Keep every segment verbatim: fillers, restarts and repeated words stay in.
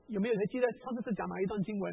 有没有谁记得上次是讲哪一段经文？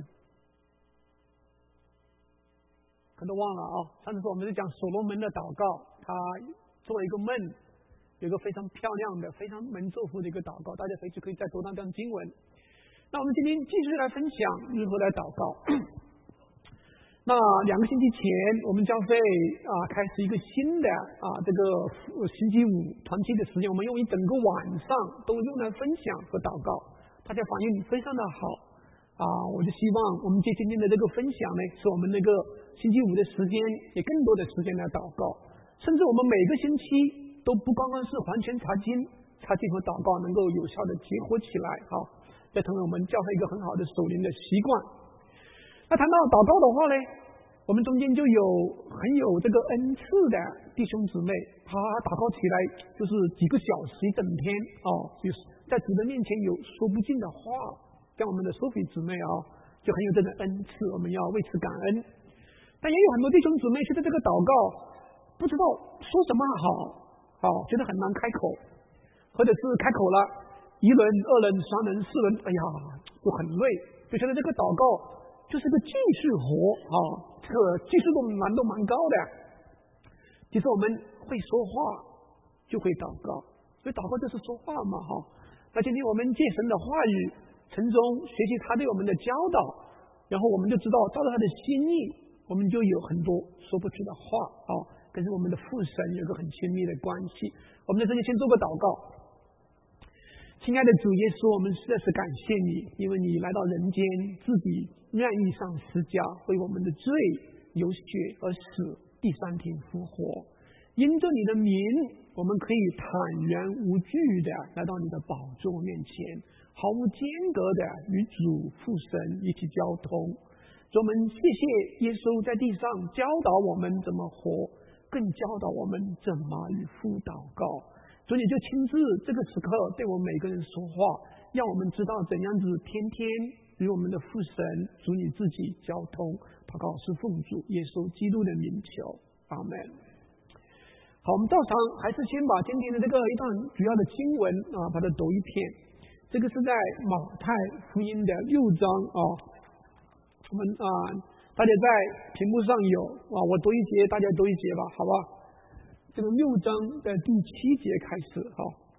可能都忘了啊。上次我们是讲所罗门的祷告，他做了一个梦，有一个非常漂亮的、非常蒙祝福的一个祷告，大家回去可以再读那段经文。那我们今天继续来分享如何来祷告。那两个星期前，我们教会啊开始一个新的啊这个星期五团契的时间，我们用一整个晚上都用来分享和祷告，大家反应非常的好啊！我就希望我们借今天的这个分享呢，使我们那个星期五的时间也更多的时间来祷告，甚至我们每个星期都不光光是完全查经，查经和祷告能够有效的结合起来，好，这成为我们教会一个很好的属灵的习惯。那谈到祷告的话呢，我们中间就有很有这个恩赐的弟兄姊妹，他祷告起来就是几个小时一整天哦，就是在主的面前有说不尽的话，像我们的苏菲姊妹啊、哦，就很有这个恩赐，我们要为此感恩。但也有很多弟兄姊妹觉得这个祷告不知道说什么好，好、哦、觉得很难开口，或者是开口了一轮、二轮、三轮、四轮，哎呀，就很累，就觉得这个祷告就是个技术活啊，这个技术度难度蛮高的。其实我们会说话就会祷告，所以祷告就是说话嘛哈。那今天我们借神的话语，从中学习他对我们的教导，然后我们就知道照着他的心意，我们就有很多说不出的话啊，跟我们的父神有个很亲密的关系。我们在这里先做个祷告。亲爱的主耶稣，我们实在是感谢你，因为你来到人间，自己愿意上十架，为我们的罪流血而死，第三天复活。因着你的名，我们可以坦然无惧的来到你的宝座面前，毫无间隔的与主父神一起交通。主，我们谢谢耶稣在地上教导我们怎么活，更教导我们怎么与父祷告。主，你就亲自这个时刻对我们每个人说话，让我们知道怎样子天天与我们的父神主你自己交通。祷告是奉主耶稣基督的名求，阿门。好，我们照常还是先把今天的这个一段主要的经文啊，把它读一遍。这个是在马太福音的六章啊，我们啊，大家在屏幕上有啊，我读一节，大家读一节吧，好吧？这个六章的第七节开始，好。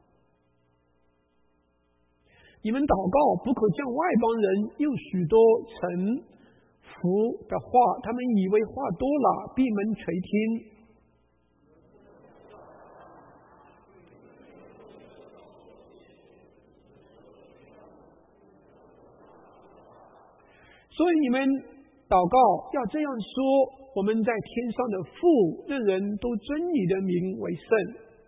你们祷告不可向外邦人用许多臣服的话，他们以为话多了，闭门垂听。所以你们祷告要这样说：我们在天上的父，任人都尊你的名为圣。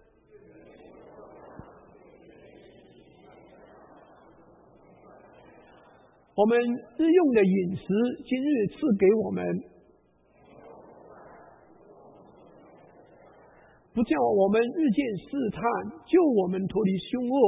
我们日用的饮食，今日赐给我们，不叫我们日渐试探，救我们脱离凶恶。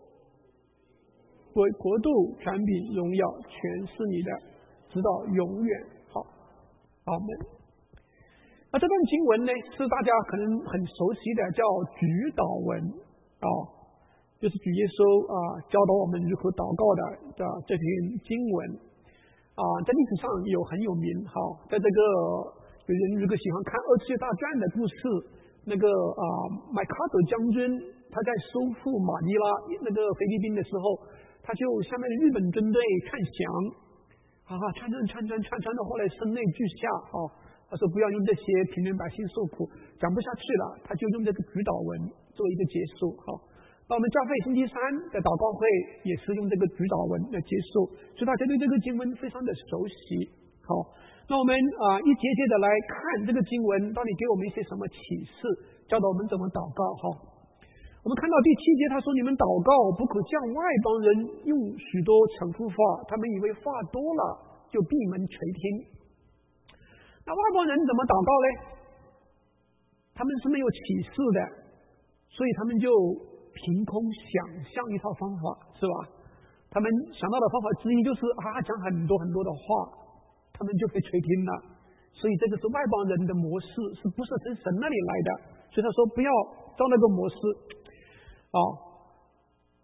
为国度、权柄、荣耀，全是你的，直到永远。好，阿门。那这段经文呢，是大家可能很熟悉的，叫举祷文啊，就是主耶稣啊教导我们如何祷告的的这篇经文啊，在历史上有很有名。好，在这个有人如果喜欢看二次大战的故事，那个啊麦卡德将军他在收复马尼拉那个菲律宾的时候，他就下面的日本军队劝降啊，劝劝劝劝劝劝到后来声泪俱下啊。他说不要用这些平民百姓受苦，讲不下去了，他就用这个举祷文做一个结束。好，那我们教会星期三的祷告会也是用这个举祷文来结束，所以大家对这个经文非常的熟悉。好，那我们啊、呃、一节节的来看这个经文到底给我们一些什么启示，教导我们怎么祷告。好，我们看到第七节，他说你们祷告不可向外邦人用许多重复话，他们以为话多了就闭门垂听。那外邦人怎么祷告呢？他们是没有启示的，所以他们就凭空想象一套方法，是吧？他们想到的方法之一就是啊，讲很多很多的话，他们就被垂听了。所以这个是外邦人的模式，是不是从神那里来的？所以他说不要照那个模式。哦，第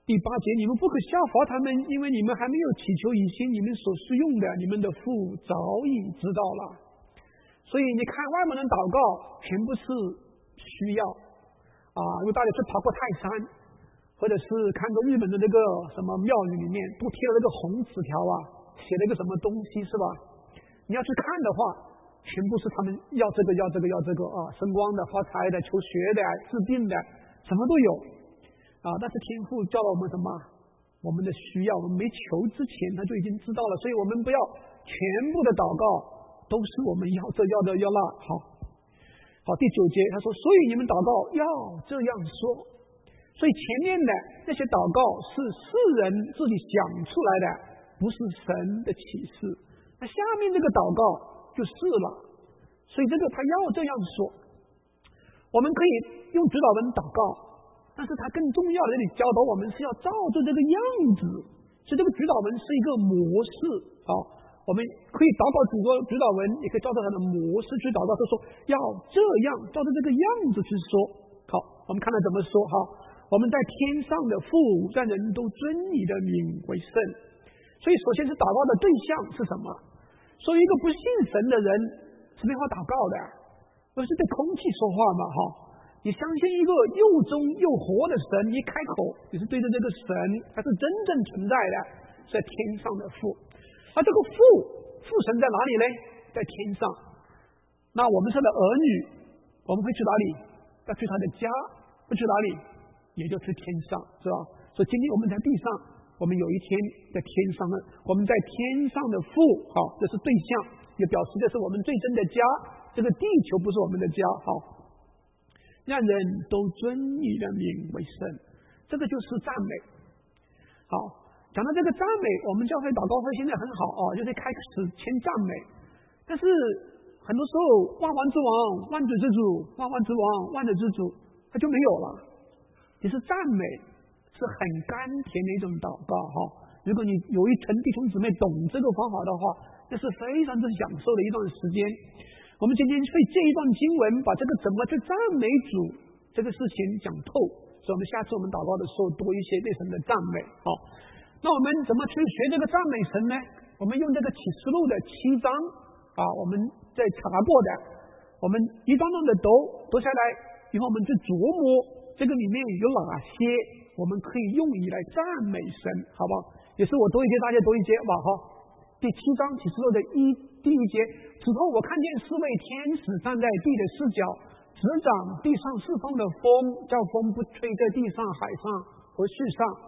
第八节，你们不可效法他们，因为你们还没有祈求以先，你们所需用的，你们的父早已知道了。所以你看外面人祷告全部是需要啊，如果大家去爬过泰山，或者是看过日本的那个什么庙宇里面都贴了那个红纸条啊，写了一个什么东西是吧？你要去看的话，全部是他们要这个要这个要这个啊，升光的、发财的、求学的、治病的，什么都有啊。但是天父教了我们什么？我们的需要，我们没求之前他就已经知道了，所以我们不要全部的祷告都是我们要这要的要那。好，好，第九节他说，所以你们祷告要这样说。所以前面的那些祷告是世人自己想出来的，不是神的启示。那下面这个祷告就是了，所以这个他要这样说。我们可以用指导文祷告，但是他更重要的，这里教导我们是要照着这个样子。所以这个指导文是一个模式。好，我们可以祷告主的指导文，也可以照着他的模式去祷告，就说要这样照着这个样子去说。好，我们看他怎么说。好，我们在天上的父，让人都尊你的名为圣。所以首先是祷告的对象是什么？所以一个不信神的人是没法祷告的，不是对空气说话嘛？哈，你相信一个又忠又活的神，你开口你是对着这个神，他是真正存在的，在天上的父。而这个父父神在哪里呢？在天上。那我们是他的儿女，我们会去哪里？要去他的家，会去哪里？也就去天上，是吧？所以今天我们在地上，我们有一天在天上呢，我们在天上的父，好，这是对象，也表示这是我们最真的家。这个地球不是我们的家，好，让人都尊你的名为圣，这个就是赞美。好，讲到这个赞美，我们教会祷告会现在很好啊，就是开始先赞美，但是很多时候万王之王、万主之主、万王之王、万主之主，它就没有了。其实赞美是很甘甜的一种祷告哈。如果你有一群弟兄姊妹懂这个方法的话，那是非常之享受的一段时间。我们今天会借一段经文，把这个怎么去赞美主这个事情讲透，所以我们下次我们祷告的时候多一些对神的赞美。好，那我们怎么去学这个赞美神呢？我们用这个启示录的七章啊，我们在查过的，我们一段段的读读下来以后，我们去琢磨这个里面有哪些我们可以用以来赞美神，好不好？也是我读一节，大家读一节吧，哈。第七章启示录的一第一节，此后我看见四位天使站在地的四角，执掌地上四方的风，叫风不吹在地上、海上和世上。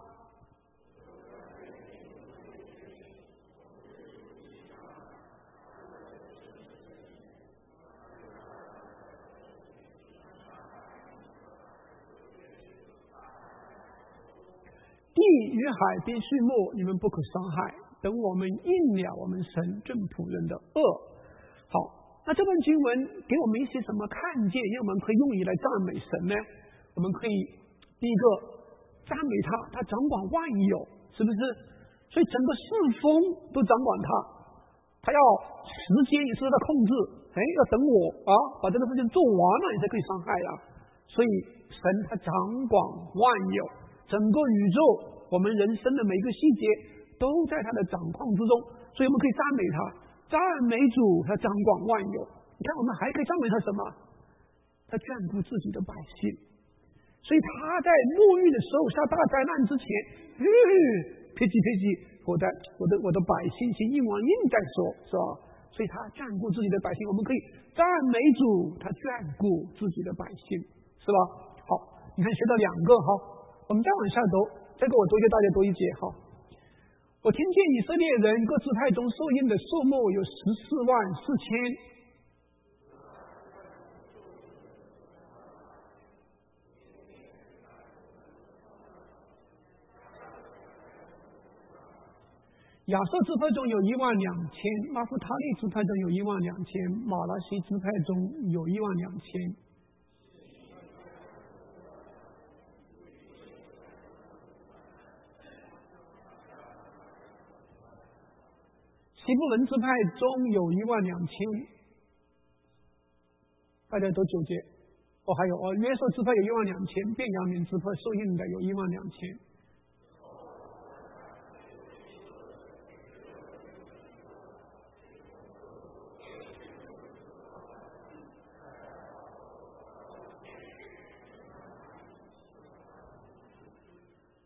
地与海边畜牧，你们不可伤害，等我们应了我们神正仆人的恶。好，那这段经文给我们一些什么看见，让我们可以用以来赞美神呢？我们可以第一个赞美他，他掌管万有，是不是？所以整个世风都掌管他，他要时间也是他控制，哎，要等我啊，把这个事情做完了，你才可以伤害啊。所以神他掌管万有，整个宇宙，我们人生的每一个细节都在他的掌控之中，所以我们可以赞美他，赞美主，他掌管万有。你看，我们还可以赞美他什么？他眷顾自己的百姓，所以他在沐浴的时候，下大灾难之前，吁呸叽呸叽，我的我的我的百姓是应完应在说，是吧？所以他眷顾自己的百姓，我们可以赞美主，他眷顾自己的百姓，是吧？好，你看学到两个哈，我们再往下读，这个我读一个，大家读一节哈。我听见以色列人各支派中受印的数目有十四万四千。亚瑟支派中有一万两千，拉夫塔利支派中有一万两千，马拉西支派中有一万两千。西布伦支派中有一万两千，大家都九节。哦，还有哦，约瑟支派有一万两千，便雅悯支派受印的有一万两千。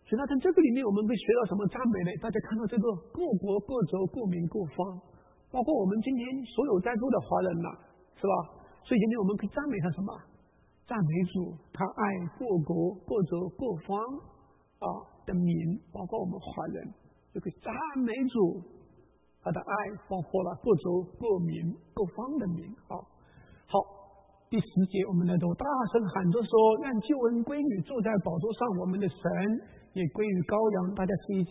所以那在这个里面，我们可以学到什么赞美呢？大家看到这个各国各州各民各方，包括我们今天所有在座的华人呐、是吧？所以今天我们可以赞美他什么？赞美主，他爱各国各州各方啊的民，包括我们华人，就可以赞美主，他的爱包括了各州各民各方的民。好，好，第十节我们来读，大声喊着说：“让救恩归于坐在宝座上我们的神，也归于羔羊。”大家十一节。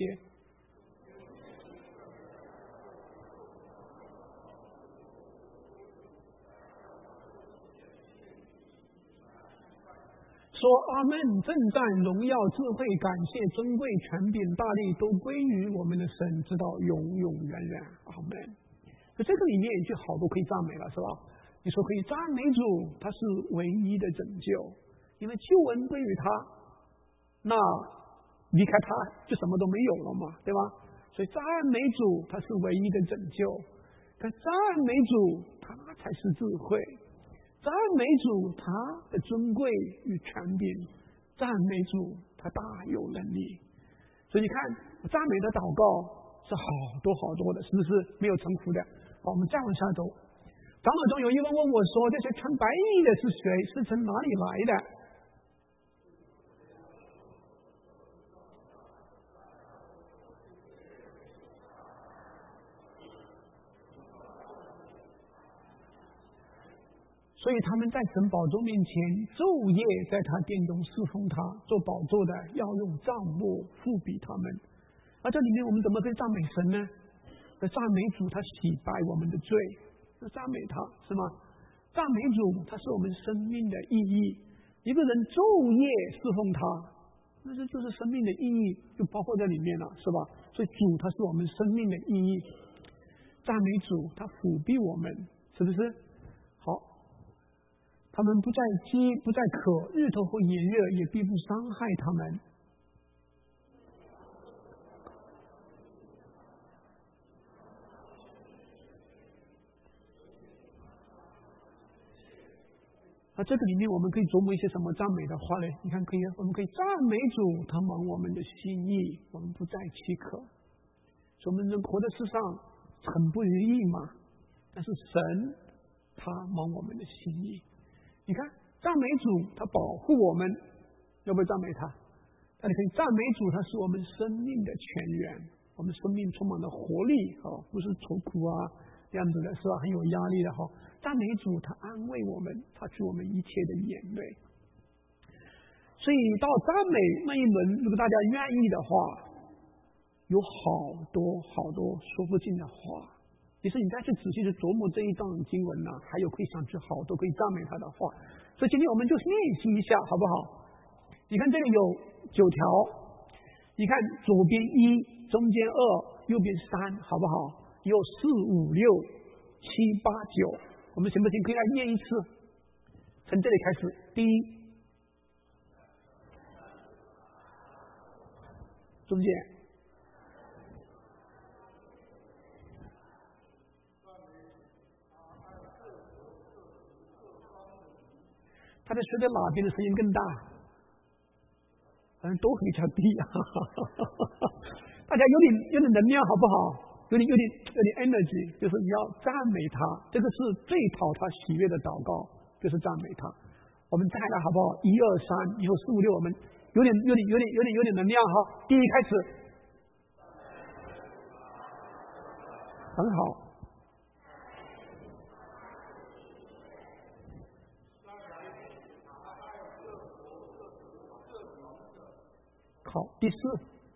说阿们，正赞荣耀智慧感谢尊贵权柄大力都归于我们的神，直到永永远远。阿们。所以这个里面就好多可以赞美了，是吧？你说可以赞美主，他是唯一的拯救，因为救恩归于他，那离开他就什么都没有了嘛，对吧？所以赞美主他是唯一的拯救，但赞美主他才是智慧，赞美主他的尊贵与权柄，赞美主他大有能力。所以你看赞美的祷告是好多好多的，是不是没有重复的？好，我们再往下走。长老中有一人问我说：“这些穿白衣的是谁？是从哪里来的？”所以他们在神宝座面前昼夜在他殿中侍奉他，做宝座的要用帐幕覆庇他们。而这里面我们怎么可以赞美神呢？要赞美主，他洗白我们的罪。要赞美他，是吗？赞美主，它是我们生命的意义。一个人昼夜侍奉他，那这就是生命的意义，就包括在里面了，是吧？所以主，他是我们生命的意义。赞美主，他辅庇我们，是不是？好，他们不再饥，不再渴，日头和炎热也必不伤害他们。那这个里面我们可以琢磨一些什么赞美的话呢？你看，可以，我们可以赞美主，他蒙我们的心意，我们不再饥渴。所以我们人活在世上很不如意嘛，但是神他蒙我们的心意。你看，赞美主，他保护我们，要不要赞美他？那你可以赞美主，他是我们生命的泉源，我们生命充满了活力啊，不是愁苦啊这样子的，是吧？很有压力的哈。赞美主，他安慰我们，擦去我们一切的眼泪。所以到赞美那一轮，如果大家愿意的话，有好多好多说不尽的话。其实你再去仔细去琢磨这一段经文呢、啊，还有可以想出好多可以赞美他的话。所以今天我们就练习一下，好不好？你看这里有九条，你看左边一，中间二，右边三，好不好？有四五六七八九。我们行不行？可以来念一次，从这里开始。第一，中间，他在说的哪边的声音更大？反正都比较低啊！大家有点有点能量，好不好？有点有点有点 energy， 就是你要赞美他，这个是最讨他喜悦的祷告，就是赞美他。我们再来好不好？一二三，以后四五六，我们有点有点有点有点有点能量哈。第一开始，很好。好，第四。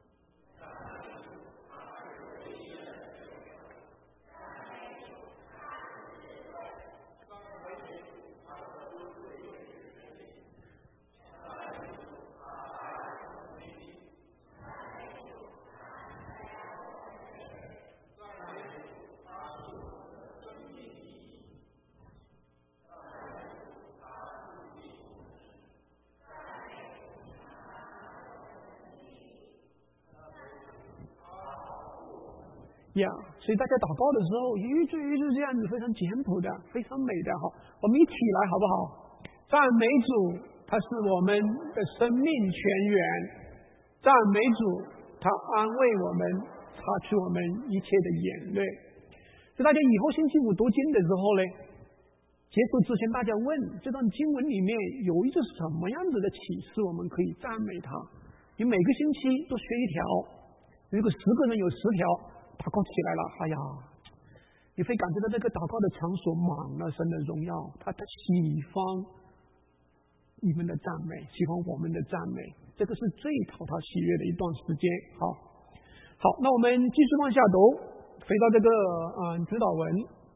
呀，所以大家祷告的时候，一句一句这样子，非常简朴的，非常美的哈。我们一起来好不好？赞美主，他是我们的生命泉源。 赞美主，他安慰我们，擦去我们一切的眼泪。所以大家以后星期五读经的时候呢，结束之前大家问这段经文里面有一个什么样子的启示，我们可以赞美他。你每个星期都学一条，如果十个人有十条祷告起来了，哎呀，你会感觉到这个祷告的场所满了神的荣耀，他他喜欢你们的赞美，喜欢我们的赞美，这个是最讨他喜悦的一段时间。好，好，那我们继续往下读，回到这个嗯指导文。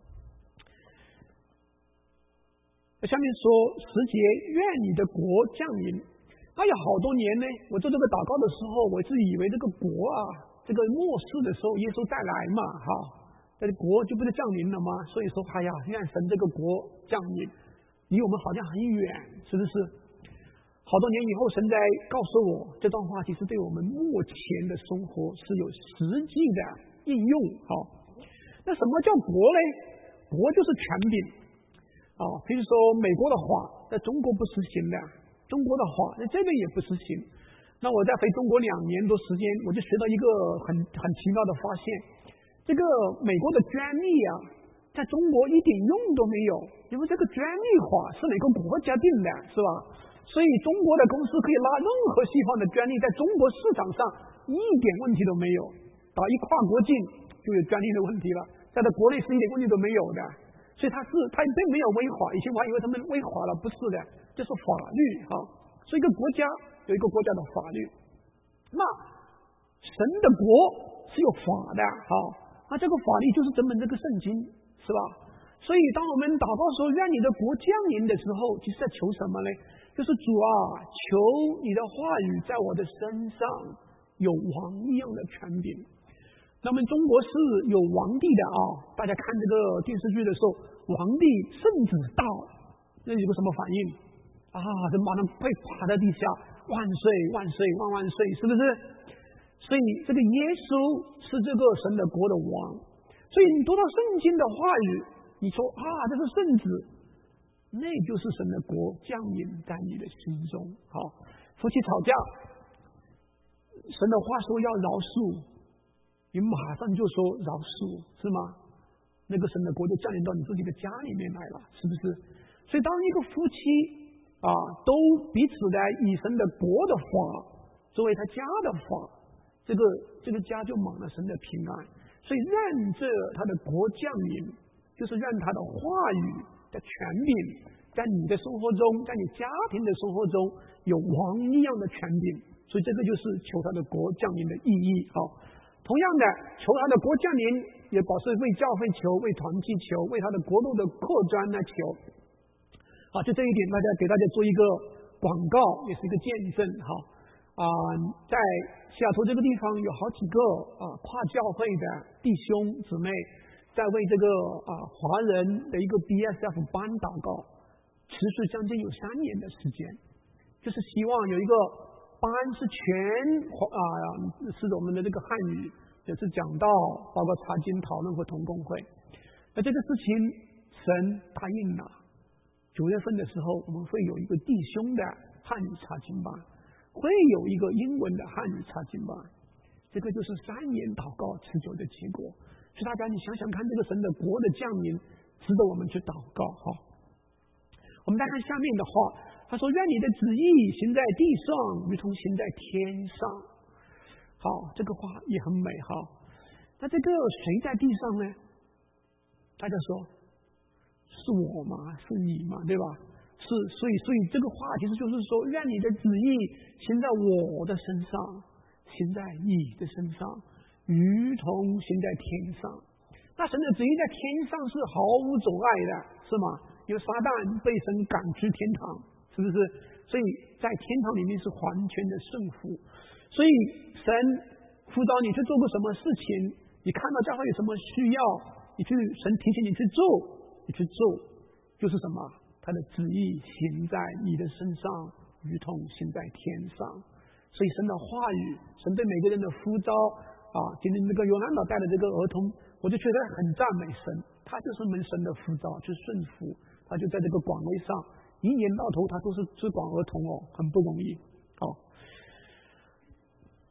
下面说十节，愿你的国降临。哎呀，好多年呢，我做这个祷告的时候，我是以为这个国啊，这个末世的时候耶稣再来嘛，哈，这个国就不是降临了吗？所以说，哎呀，愿神这个国降临，离我们好像很远，是不是？好多年以后，神在告诉我，这段话其实对我们目前的生活是有实际的应用。好，那什么叫国呢？国就是权柄。啊，比如说美国的法在中国不实行的，中国的法在这边也不实行。那我在回中国两年多时间，我就学到一个很很奇妙的发现，这个美国的专利啊，在中国一点用都没有，因为这个专利法是哪个国家定的，是吧？所以中国的公司可以拿任何西方的专利，在中国市场上一点问题都没有。啊，一跨国境就有专利的问题了，在这国内是一点问题都没有的。所以他是他并没有违法，以前我还以为他们违法了，不是的，这是法律哈。所以一个国家有一个国家的法律，那神的国是有法的哈。那这个法律就是整本这个圣经，是吧？所以当我们祷告说愿你的国降临的时候，其实在求什么呢？就是主啊，求你的话语在我的身上有王一样的权柄。那么中国是有皇帝的啊，大家看这个电视剧的时候，皇帝圣旨到，那有个什么反应啊？人马上会趴在地下，万岁万岁万万岁，是不是？所以这个耶稣是这个神的国的王，所以你读到圣经的话语，你说啊，这是圣旨，那就是神的国降临在你的心中。好，夫妻吵架，神的话说要饶恕。你马上就说饶恕，是吗？那个神的国就降临到你自己的家里面来了，是不是？所以当一个夫妻啊，都彼此的以神的国的法作为他家的法，这个这个家就满了神的平安。所以让这他的国降临，就是让他的话语的权柄在你的生活中，在你家庭的生活中有王一样的权柄。所以这个就是求他的国降临的意义。好。同样的，求他的国降临，也表示为教会求，为团契求，为他的国度的扩张来求。好，就这一点，大家给大家做一个广告，也是一个见证。哈啊、呃，在西雅图这个地方有好几个啊、呃、跨教会的弟兄姊妹，在为这个啊、呃、华人的一个 B S F 班祷告，持续将近有三年的时间，就是希望有一个。班是全啊、呃，是我们的这个汉语，也是讲到包括查经讨论和同工会。那这个事情神答应了，九月份的时候我们会有一个弟兄的汉语查经班，会有一个英文的汉语查经班。这个就是三年祷告持久的结果。所以大家你想想看，这个神的国的降临值得我们去祷告哈。我们再看下面的话。他说：“愿你的旨意行在地上，如同行在天上。”好，这个话也很美哈。那这个谁在地上呢？大家说是我吗？是你吗？对吧？是，所以，所以这个话其实就是说，愿你的旨意行在我的身上，行在你的身上，如同行在天上。那神的旨意在天上是毫无阻碍的，是吗？因为撒旦被神赶出天堂。是不是？所以在天堂里面是完全的顺服。所以神辅导你去做个什么事情，你看到教会有什么需要，你去神提醒你去做，你去做，就是什么？他的旨意行在你的身上，如同行在天上。所以神的话语，神对每个人的呼召啊，今天这个尤兰岛带的这个儿童，我就觉得很赞美神，他就是门神的呼召，去顺服，他就在这个岗位上。一年到头他都是只管儿童哦，很不容易。好，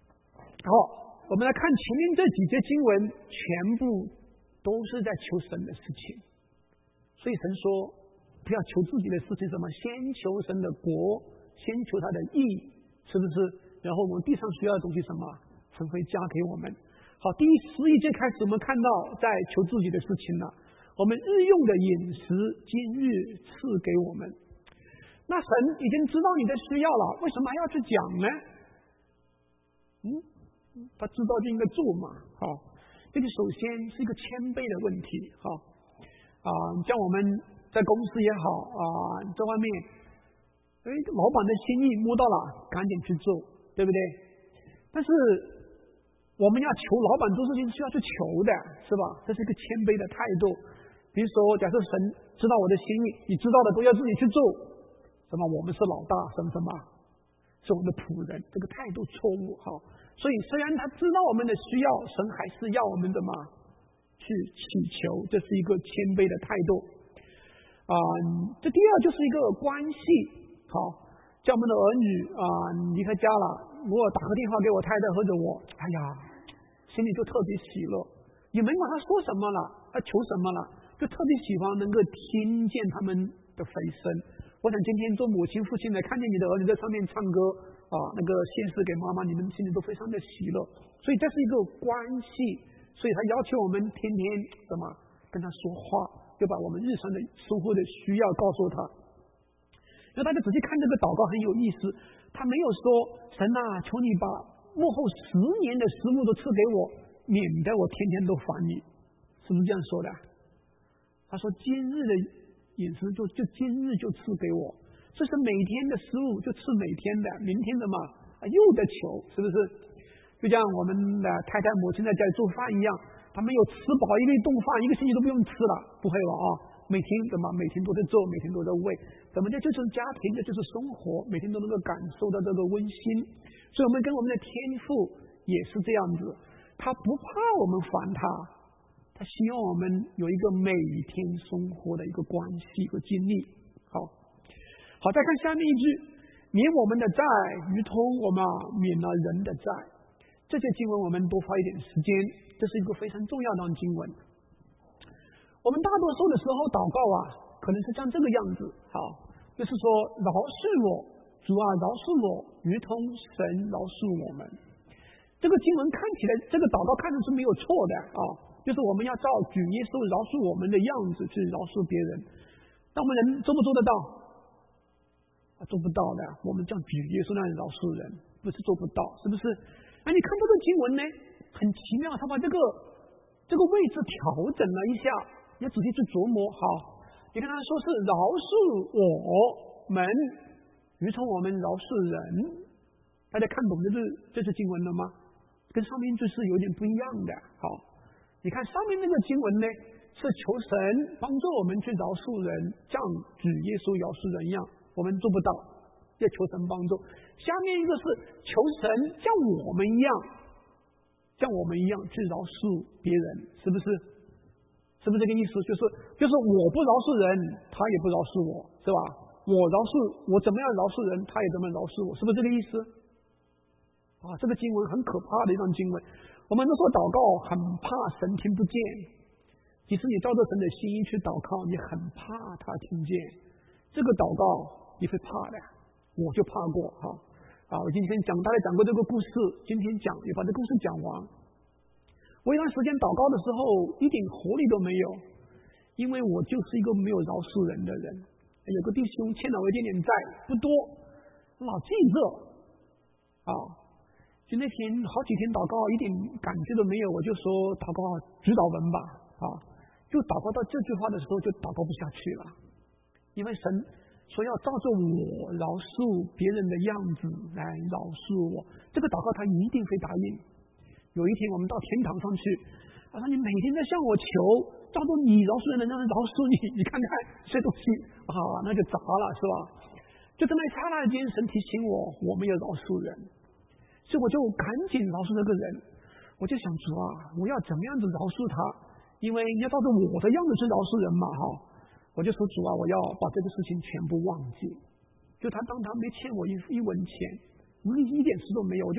好，我们来看前面这几节经文，全部都是在求神的事情。所以神说，不要求自己的事情，什么先求神的国，先求他的义，是不是？然后我们地上需要的东西什么，神会加给我们。好，第十一节开始，我们看到在求自己的事情了。我们日用的饮食，今日赐给我们。那神已经知道你的需要了，为什么还要去讲呢？嗯，他知道就应该做嘛。好，这个首先是一个谦卑的问题。好，啊，像我们在公司也好啊，在外面，哎，老板的心意摸到了，赶紧去做，对不对？但是我们要求老板做事情是要去求的，是吧？这是一个谦卑的态度。比如说，假设神知道我的心意，你知道的都要自己去做，什么？我们是老大，什么什么？是我们的仆人，这个态度错误。好，所以虽然他知道我们的需要，神还是要我们怎么去祈求，这是一个谦卑的态度。啊、呃，这第二就是一个关系。好，叫我们的儿女啊、呃、离开家了，如果打个电话给我太太或者我，哎呀，心里就特别喜乐。也没管他说什么了，他求什么了，就特别喜欢能够听见他们的回声。我想今天做母亲父亲的，看见你的儿女在上面唱歌啊，那个献诗给妈妈，你们心里都非常的喜乐。所以这是一个关系，所以他要求我们天天什么跟他说话，就把我们日常的生活的需要告诉他。那大家仔细看这个祷告很有意思，他没有说神啊，求你把幕后十年的食物都赐给我，免得我天天都烦你，是不是这样说的？他说今日的饮食就就今日就赐给我，这是每天的食物就吃每天的，明天的嘛又得求，是不是？就像我们的太太母亲在家里做饭一样，他没有吃饱一个顿饭，一个星期都不用吃了，不会了啊！每天怎么每天都在做，每天都在喂，怎么这就是家庭，这就是生活，每天都能够感受到这个温馨。所以我们跟我们的天父也是这样子，他不怕我们烦他，他希望我们有一个每天生活的一个关系和经历。好，好，再看下面一句，免我们的债，如同我们免了人的债。这些经文我们多花一点时间，这是一个非常重要的经文。我们大多数的时候祷告啊，可能是像这个样子，好，就是说饶恕我，主啊饶恕我，如同神饶恕我们。这个经文看起来，这个祷告看着是没有错的啊，就是我们要照主耶稣饶恕我们的样子去饶恕别人。那我们人做不做得到？啊，做不到的。我们像主耶稣那样饶恕人，不是做不到，是不是？那你看这个经文呢，很奇妙，他把这个这个位置调整了一下。要仔细去琢磨。好，你看他说是饶恕我们，如同我们饶恕人。大家看懂这是这是经文了吗？跟上面就是有点不一样的。好，你看上面那个经文呢，是求神帮助我们去饶恕人，像主耶稣饶恕人一样，我们做不到，要求神帮助。下面一个是求神像我们一样，像我们一样去饶恕别人，是不是？是不是这个意思？就是就是我不饶恕人，他也不饶恕我，是吧？我饶恕我怎么样饶恕人，他也怎么样饶恕我，是不是这个意思？啊，这个经文很可怕的一段经文。我们都说祷告很怕神听不见，即使你照着神的心意去祷告，你很怕他听见。这个祷告你会怕的，我就怕过哈。啊，我今天讲大概讲过这个故事，今天讲也把这故事讲完。我一段时间祷告的时候一点活力都没有，因为我就是一个没有饶恕人的人。有个弟兄欠了我一点点债，不多，老记着啊。就那天好几天祷告一点感觉都没有，我就说祷告主祷文吧啊，就祷告到这句话的时候就祷告不下去了，因为神说要照着我饶恕别人的样子来饶恕我，这个祷告他一定会答应。有一天我们到天堂上去，他说你每天在向我求，照着你饶恕人的样子饶恕你，你看看这东西啊，那就砸了，是吧？就在那刹那间，神提醒我，我们要饶恕人，所以我就赶紧饶恕这个人。我就想主啊，我要怎么样子饶恕他？因为要照着我的样子去饶恕人嘛，哈！我就说主啊，我要把这个事情全部忘记。就他当他没欠我一一文钱，一一点事都没有，我就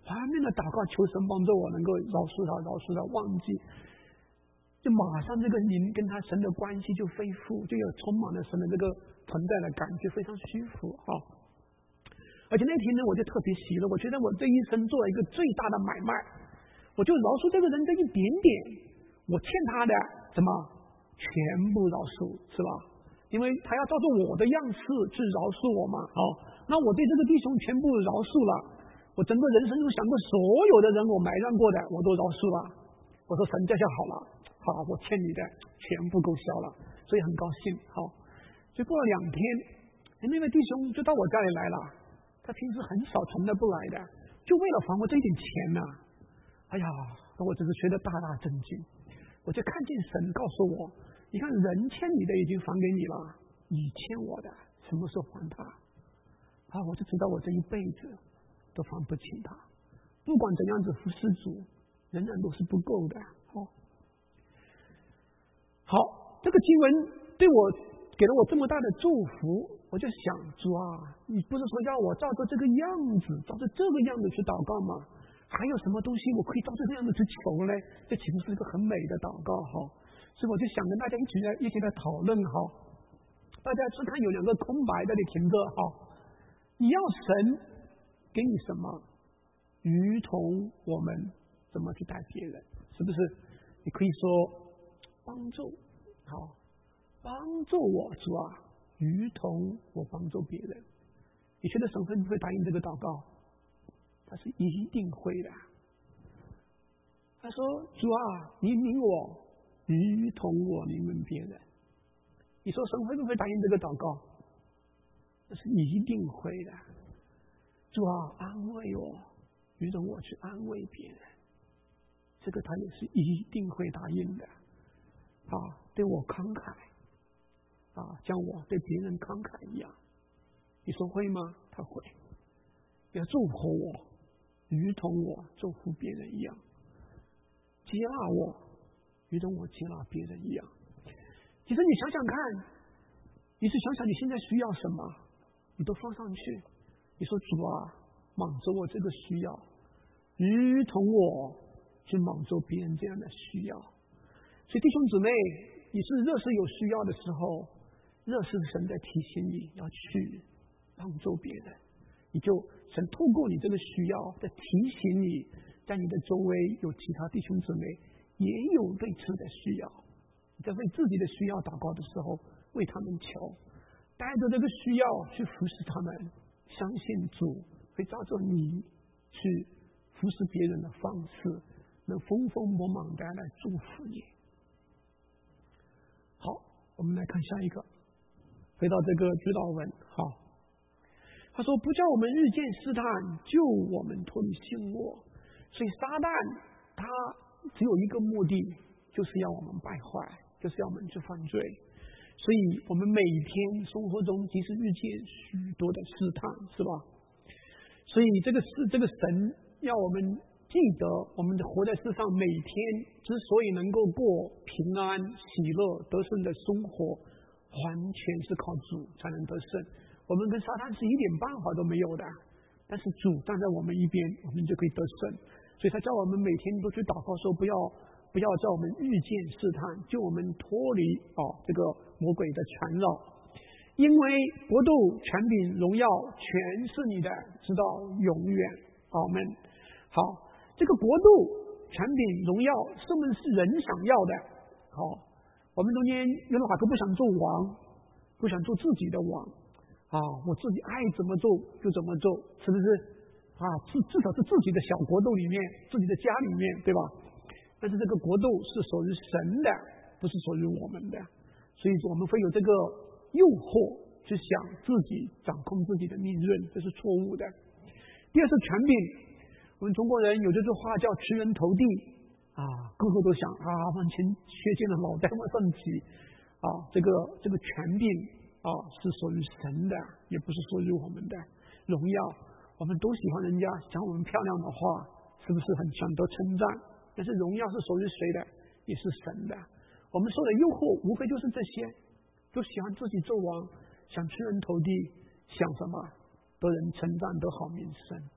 怀念的祷告，求神帮助我能够饶恕他，饶恕他，忘记，就马上这个灵跟他神的关系就恢复，就有充满了神的这个存在的感觉，非常舒服哈。而且那天呢，我就特别喜乐，我觉得我这一生做了一个最大的买卖，我就饶恕这个人这一点点，我欠他的什么全部饶恕，是吧？因为他要照着我的样式去饶恕我嘛，好，那我对这个弟兄全部饶恕了，我整个人生中想过所有的人我埋怨过的，我都饶恕了。我说神这下好了，好，我欠你的全部够销了，所以很高兴。好，就过了两天，那位弟兄就到我家里来了。他平时很少从来不来的，就为了还我这一点钱呢、啊。哎呀，我真是觉得大大震惊。我就看见神告诉我，你看人欠你的已经还给你了，你欠我的什么时候还他？啊，我就知道我这一辈子都还不起他，不管怎样子服侍主，仍然都是不够的。好，好，这个经文对我给了我这么大的祝福。我就想，主啊，你不是说要我照着这个样子，照着这个样子去祷告吗？还有什么东西我可以照这个样子去求呢？这岂不是一个很美的祷告？哈，所以我就想跟大家一起来一起来讨论哈。大家只看有两个空白的，你停着哈。你要神给你什么，如同我们怎么去待别人，是不是？你可以说帮助，好，帮助我，主啊。如同我帮助别人，你觉得神会不会答应这个祷告？他是一定会的。他说：“主啊，你领我，如同我领闻别人。”你说神会不会答应这个祷告？这是一定会的。主啊，安慰我，如同我去安慰别人，这个他也是一定会答应的。啊，对我慷慨。啊，像我对别人慷慨一样，你说会吗？他会，要祝福我，如同我祝福别人一样，接纳我，如同我接纳别人一样。其实你想想看，你是想想你现在需要什么，你都放上去。你说主啊，满足我这个需要，如同我去满足别人这样的需要。所以弟兄姊妹，你是若是有需要的时候，若是神在提醒你要去帮助别人，你就神透过你这个需要在提醒你，在你的周围有其他弟兄姊妹也有类似的需要，你在为自己的需要祷告的时候为他们求，带着这个需要去服侍他们，相信主会照着你去服侍别人的方式能丰丰满满的来祝福你。好，我们来看下一个，回到这个主导文。好，他说不叫我们日渐试探，救我们脱离性恶。所以撒旦他只有一个目的，就是要我们败坏，就是要我们去犯罪。所以我们每天生活中其实遇见许多的试探，是吧？所以这个是这个神要我们记得，我们活在世上每天之所以能够过平安喜乐得胜的生活，完全是靠主才能得胜。我们跟撒旦是一点办法都没有的，但是主站在我们一边，我们就可以得胜。所以他叫我们每天都去祷告，说不要不要叫我们遇见试探，救我们脱离哦这个魔鬼的缠绕。因为国度、权柄、荣耀全是你的，直到永远。阿们。好，这个国度、权柄、荣耀是我们是人想要的。好，我们中间有哪个不想做王，不想做自己的王啊？我自己爱怎么做就怎么做，是不是啊？至至少是自己的小国度里面，自己的家里面，对吧？但是这个国度是属于神的，不是属于我们的，所以我们会有这个诱惑去想自己掌控自己的命运，这是错误的。第二是权柄，我们中国人有这句话叫出人头地啊，个个都想啊往前学进了脑袋往上挤啊，这个这个权柄啊是属于神的，也不是属于我们的。荣耀，我们都喜欢人家讲我们漂亮的话，是不是很想得称赞？但是荣耀是属于谁的？也是神的。我们受的诱惑无非就是这些，就喜欢自己做王，想出人头地，想什么得人称赞，得好名声。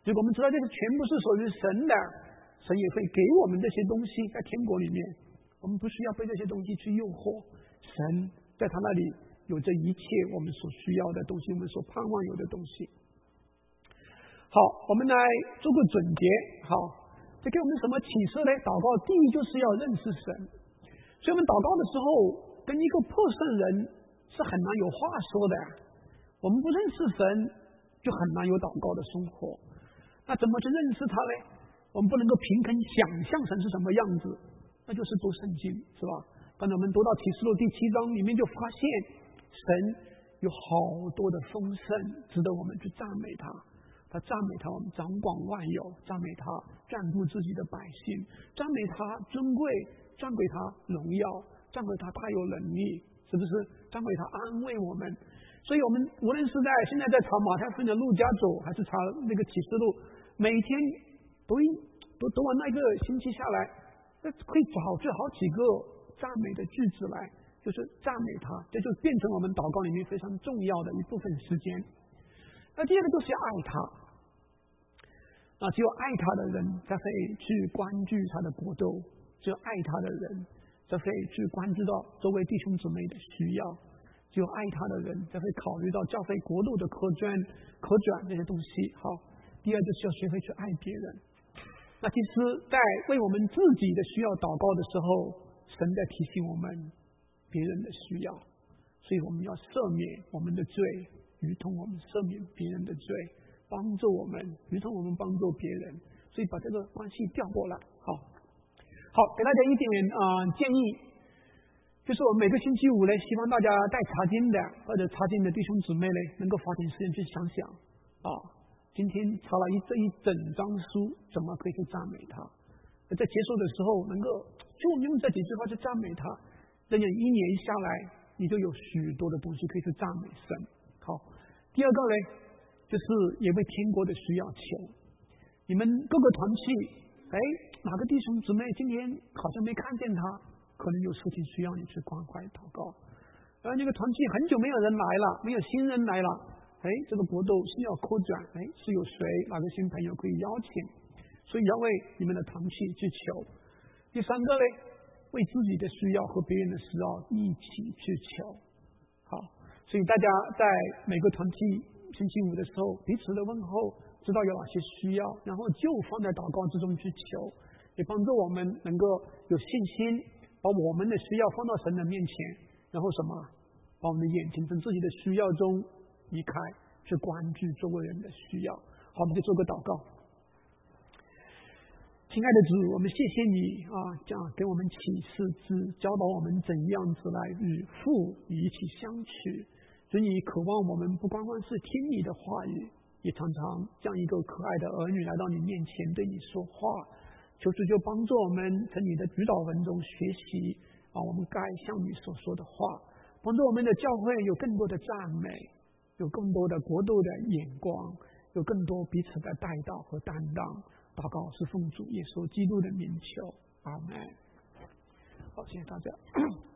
如果我们知道这些全部是属于神的，神也会给我们这些东西在天国里面，我们不需要被这些东西去诱惑。神在他那里有着一切我们所需要的东西，我们所盼望有的东西。好，我们来做个总结。好，这给我们什么启示呢？祷告第一就是要认识神，所以我们祷告的时候跟一个陌生人是很难有话说的，我们不认识神就很难有祷告的生活。那怎么去认识他呢？我们不能够凭空想象神是什么样子，那就是读圣经，是吧？刚才我们读到启示录第七章里面就发现神有好多的丰盛值得我们去赞美他。他赞美他，我们掌管万有，赞美他眷顾自己的百姓，赞美他尊贵，赞美他荣耀，赞美他大有能力，是不是？赞美他安慰我们。所以我们无论是在现在在查马太福音的路加走，还是查那个启示录，每天读一读读完那个星期下来，可以找出好几个赞美的句子来，就是赞美他，这就变成我们祷告里面非常重要的一部分时间。那第二个就是要爱他，那只有爱他的人才会去关注他的国度，只有爱他的人才会去关注到周围弟兄姊妹的需要，只有爱他的人才会考虑到教会国度的可转可转这些东西。好，第二就是要学会去爱别人。那其实在为我们自己的需要祷告的时候，神在提醒我们别人的需要，所以我们要赦免我们的罪，如同我们赦免别人的罪，帮助我们如同我们帮助别人，所以把这个关系调过来。好，好，给大家一点呃建议，就是我们每个星期五呢，希望大家带查经的或者查经的弟兄姊妹呢，能够花点时间去想想啊，今天查了一这一整章书，怎么可以去赞美他？在结束的时候，能够就用这几句话去赞美他，这样一年下来，你就有许多的东西可以去赞美神。好，第二个呢，就是也为天国的需要求。你们各个团契，哎，哪个弟兄姊妹今天好像没看见他，可能有事情需要你去关怀祷告。而那个团契很久没有人来了，没有新人来了，哎，这个国度是要扩展，哎，是有谁哪个新朋友可以邀请，所以要为你们的团契去求。第三个呢，为自己的需要和别人的需要一起去求。好，所以大家在每个团契星期五的时候彼此的问候，知道有哪些需要，然后就放在祷告之中去求，也帮助我们能够有信心把我们的需要放到神的面前，然后什么，把我们的眼睛从自己的需要中移开，去关注周围人的需要。好，我们就做个祷告。亲爱的主，我们谢谢你啊，这样给我们启示之，教导我们怎样子来与父一起相处。主，你渴望我们不光光是听你的话语，也常常像一个可爱的儿女来到你面前对你说话。求主就帮助我们从你的指导文中学习啊，我们该像你所说的话，帮助我们的教会有更多的赞美，有更多的国度的眼光，有更多彼此的带导和担当。祷告是奉主耶稣基督的名求，阿们。好，谢谢大家。